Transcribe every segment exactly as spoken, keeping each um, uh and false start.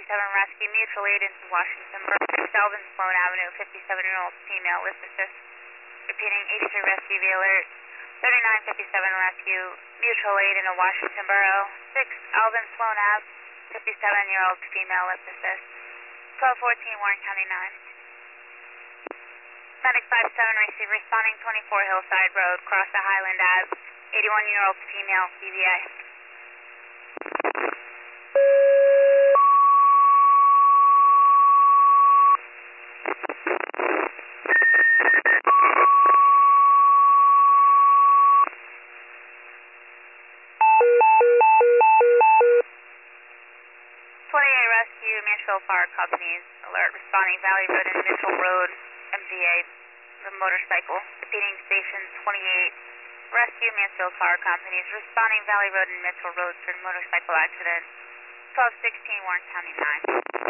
seven rescue, mutual aid into Washington Borough, Delvin Sloan Avenue, fifty-seven-year-old female with assist. Repeating, H three rescue, V alert, thirty-nine fifty-seven rescue, mutual aid into Washington Borough, six Alvin Sloan Ave, fifty-seven-year-old female with assist. twelve fourteen Warren County nine. Medic five seven receive responding twenty-four Hillside Road, cross the Highland Ave, eighty-one-year-old female, C V A. twenty-eight rescue, Mansfield Fire Companies, alert responding Valley Road and Mitchell Road, M V A, the motorcycle. Repeating, station twenty-eight, rescue Mansfield Fire Companies, responding Valley Road and Mitchell Road for motorcycle accident. twelve sixteen Warren County nine.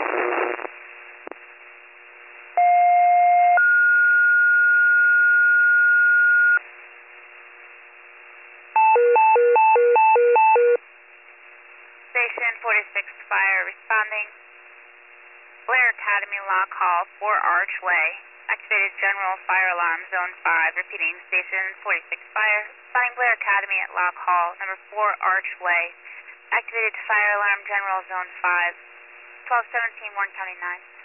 Station forty-six Fire responding. Blair Academy Lock Hall, four Archway. Activated General Fire Alarm Zone five. Repeating, Station forty-six Fire. Responding Blair Academy at Lock Hall, number four Archway. Activated Fire Alarm General Zone five. twelve seventeen Warren County nine.